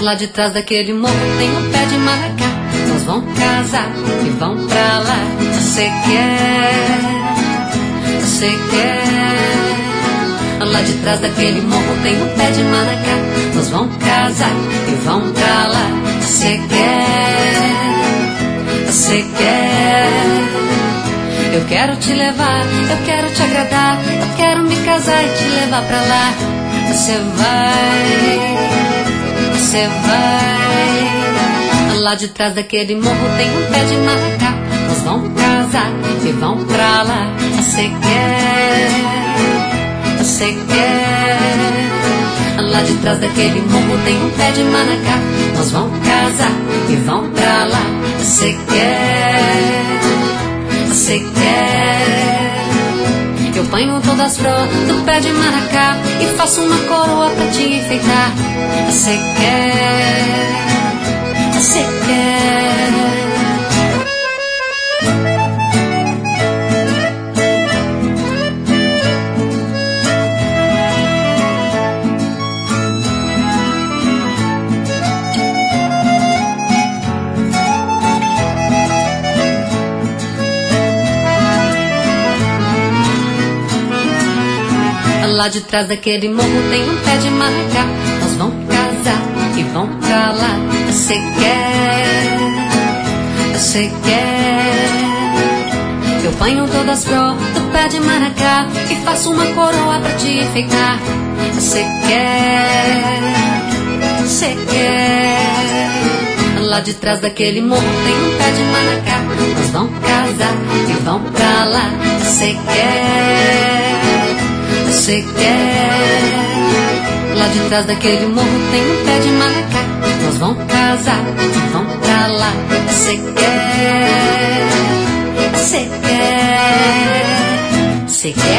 Lá de trás daquele morro tem um pé de maracá. Nós vamos casar e vamos pra lá. Você quer? Você quer? Lá de trás daquele morro tem um pé de maracá. Nós vamos casar e vamos pra lá. Você quer? Você quer? Eu quero te levar, eu quero te agradar, eu quero me casar e te levar pra lá. Você vai, você vai. Lá de trás daquele morro tem um pé de maracá. Nós vamos casar e vamos pra lá. Você quer? Você quer? Lá de trás daquele morro tem um pé de maracá. Nós vamos casar e vamos pra lá. Você quer? Você quer? Eu ponho todas as flores do pé de maracá e faço uma coroa pra te enfeitar. Você quer? Você quer? Lá de trás daquele morro tem um pé de maracá. Nós vamos casar e vamos pra lá. Você quer? Você quer? Eu ponho todas as flores do pé de maracá e faço uma coroa pra te enfeitar. Você quer? Você quer? Lá de trás daquele morro tem um pé de maracá. Nós vamos casar e vamos pra lá. Você quer? Você quer? Lá de trás daquele morro tem um pé de maracá. Nós vamos casar e vamos pra lá. Você quer? Você quer? Você quer?